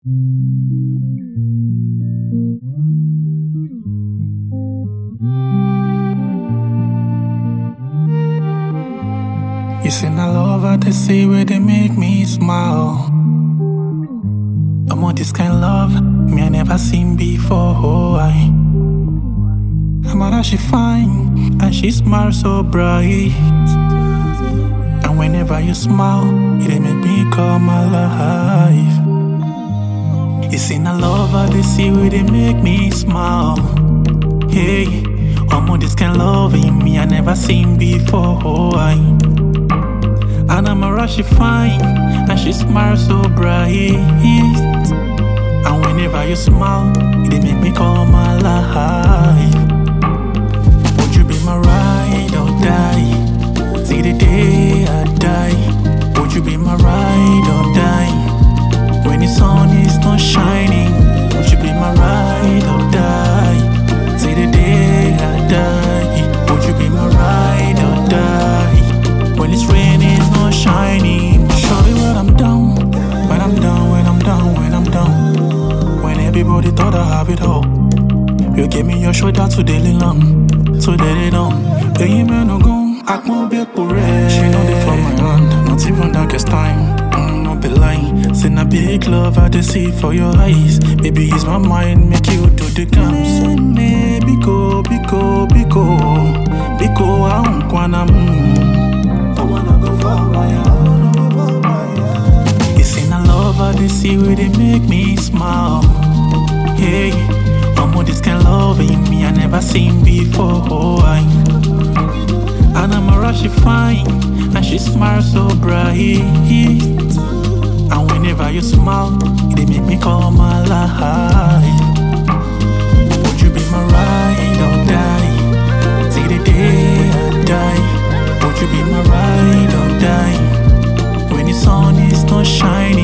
You seen I love how they say where they make me smile. I'm on this kind of love, me I never seen before. I'm on how she fine, and she smiles so bright. And whenever you smile, it make me come alive. You seen I love how they see where they make me smile. Hey, I'm on this kind of love in me I never seen before. And I'm a rush, she fine, and she smiles so bright. And whenever you smile, it make me come alive. Would you be my ride or die? See the day I die. Would you be my ride or die? When the sun is not shining, would you be my ride or die? See the day I die. Would you be my ride or die? When it's raining, it's not shining. Show me when I'm down, when I'm down, when I'm down, when I'm down. When everybody thought I have it all, you give me your shoulder to daily long, so they don't. Hey, man, no go. I won't be red. She know they for my hand, not even darkest time. No be lying, send a big love I dey see for your eyes. Baby, it's my mind, make you do the cams. Biko, biko, biko, biko, I don't wanna I wanna go for my You seen I love how they see where they make me smile. Hey, I'm on this kind of love in me I never seen before. And I'm a rush, she fine, and she smiles so bright. And whenever you smile, it make me come alive. Would you be my ride or die? See the day I die. Would you be my ride or die? When the sun is not shining,